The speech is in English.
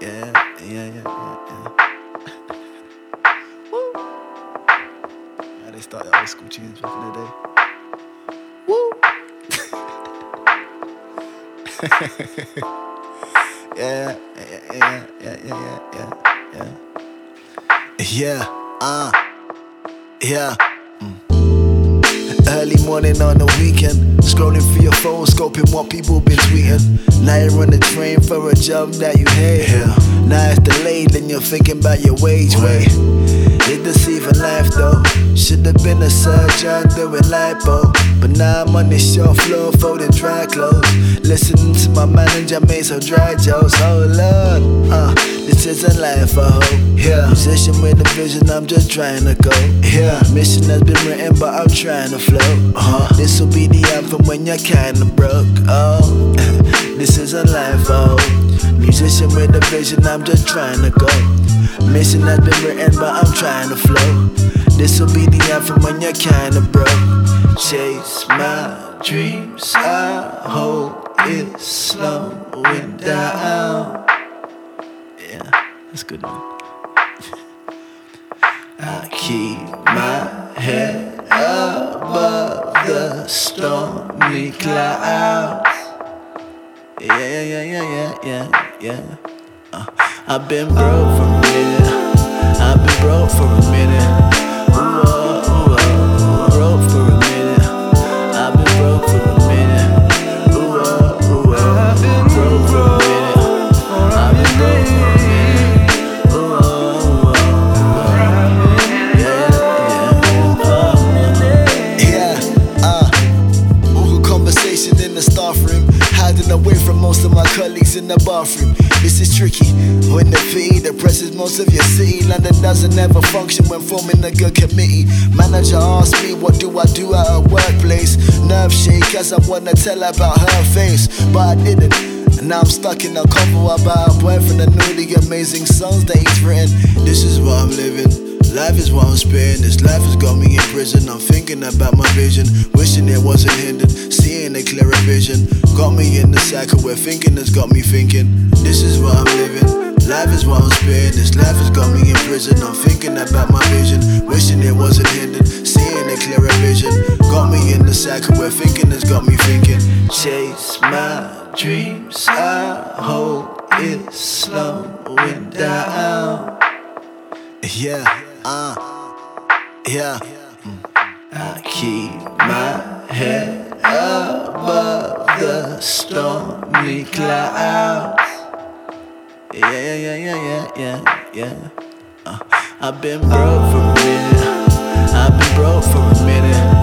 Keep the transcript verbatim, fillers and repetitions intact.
Yeah, yeah, yeah, yeah, yeah. Woo. Yeah, they started old school tunes back in the day. Woo. yeah, yeah, yeah, yeah, yeah, yeah, yeah. Yeah, uh, yeah. Mm. Early morning on the weekend, scrolling through your phone, scoping what people been tweeting. Now you're on the train for a job that you hate. Yeah. Now it's delayed and you're thinking about your wage. Wait, it's deceiving life though. Should've been a surgeon doing lipo, but now I'm on this shop floor folding dry clothes, listening to my manager make some dry jokes. Oh Lord, uh, this isn't life I hope. Yeah, musician with a vision, I'm just trying to go. Yeah, mission has been written but I'm trying to float. Uh-huh. This'll be the anthem when you're kinda broke. Oh, this isn't life I hope. Musician with a vision, I'm just trying to go. Mission has been written but I'm trying to flow. This'll be the anthem when you're kinda broke. Chase my dreams, I hope it's slowing down. Yeah, that's good, man. I keep my head above the stormy clouds. Yeah, yeah, yeah, yeah, yeah, yeah. Uh, I've been broke for a minute. I've been broke for a minute. Ooh, oh, ooh, oh, broke for a minute. I've been broke for a minute. Ooh, oh, ooh, oh, I've been broke for a minute. I've been broke for a minute. Ooh, oh, ooh, oh, yeah, yeah, yeah. Uh, ooh, conversation in the staff room, hiding away from most of my colleagues in the bathroom. This is tricky. When the P E depresses most of your city, London doesn't ever function when forming a good committee. Manager asked me what do I do at a workplace. Nerve shake as I wanna tell about her face, but I didn't. And now I'm stuck in a convo about a boyfriend and all the amazing songs that he's written. This is what I'm living. Life is what I'm spitting. This life has got me in prison. I'm thinking about my vision, wishing it wasn't hindered, seeing a clearer vision. Got me in the cycle where thinking has got me thinking. This is what I'm living. Life is what I'm spitting. This life has got me in prison. I'm thinking about my vision, wishing it wasn't hindered, seeing a clearer vision. Got me in the cycle where thinking has got me thinking. Chase my dreams, I hope it's slowing down. Yeah, uh, yeah. Mm. I keep my head above the stormy clouds. Yeah, yeah, yeah, yeah, yeah, yeah. Uh, I've been broke for a minute. I've been broke for a minute.